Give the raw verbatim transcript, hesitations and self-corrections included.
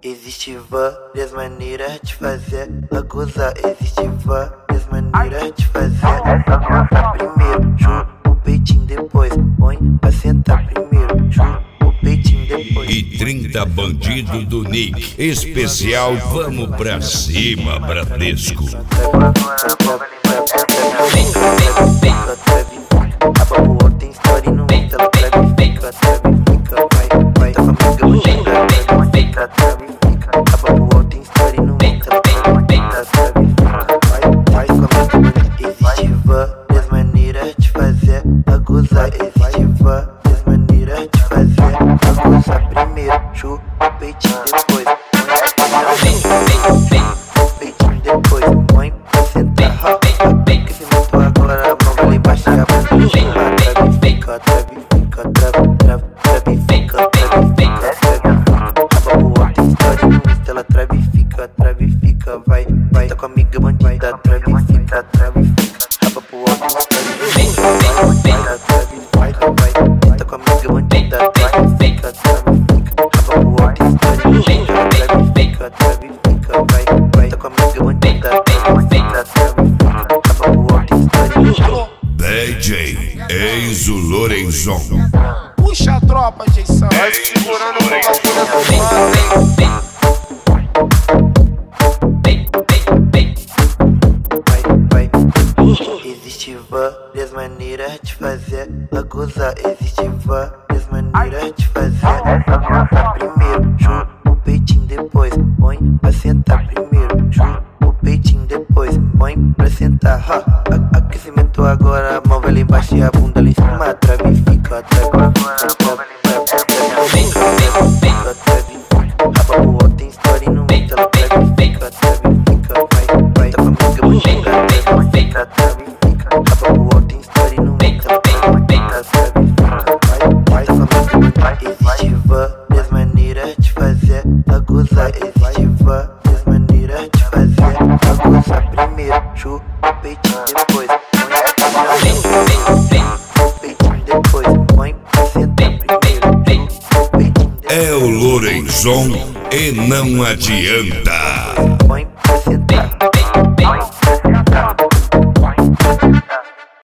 Existe várias maneiras de fazer a gozar. Existe várias maneiras de fazer a gozar. Primeiro, chupa o peitinho, depois põe pra sentar. Primeiro, chupa o peitinho, depois. E trinta bandido do Nick. Especial Vamos Pra Cima, Bradesco. Tem story no Insta, ela trave e fica, trave e fica, vai, vai. Tá com amiga, fica, trave e fica. A babu tem story no Insta, ela trave e fica, trave e fica, vai, vai. Com amiga, existe várias maneiras de fazer a gozar. Existe várias maneiras de fazer a gozar. Primeiro, chupa o peitinho, depois põe o peitinho, depois põe pra sentar. Que se montou agora, a mão vai embaixo e a bunda trave e fica, trave e fica, trave, trave, trave e fica, trave e fica, trave. A babu tem story no Insta, ela trave e fica, trave e fica, vai, vai. Tá com a amiga bandida, trave e fica, trave e fica. A babu tem story no Insta, vai, vai, trave e fica, vai. Tá com a amiga bandida, trave e fica, trave e fica. A babu tem story no Insta, trave e fica, trave e fica, vai, vai. Tá com a amiga bandida, trave e fica, trave e fica. A babu tem story no Insta. D J Enzo Lorenzon. Puxa a tropa, Jason. Vai segurando o bagulho dessa Vai, vai. Existe várias maneiras de fazer a gozar. Existe várias maneiras de fazer a gozar. Primeiro, chupa o peitinho, depois põe pra sentar. Primeiro, chupa o peitinho, depois põe pra sentar. Ha, a- aquecimento agora, a mão vai lá embaixo e a bunda lá em cima. Trave e fica, trave, trave, trave, fica, trave e fica. A babu tem story no Insta, ela trave e fica, trave e fica, vai, vai. Tá com a amiga bandida, trave e fica, trave e fica. A babu tem story no Insta, ela trave e fica, trave e fica, vai, vai. Tá com a amiga bandida. Existe várias maneiras de fazer a gozar. Existe várias maneiras de fazer a gozar. Primeiro, chupa o peitinho, depois põe o peitinho, depois põe pra sentar. Primeiro, chupa o peitinho, depois. É o Lorenzon e não adianta.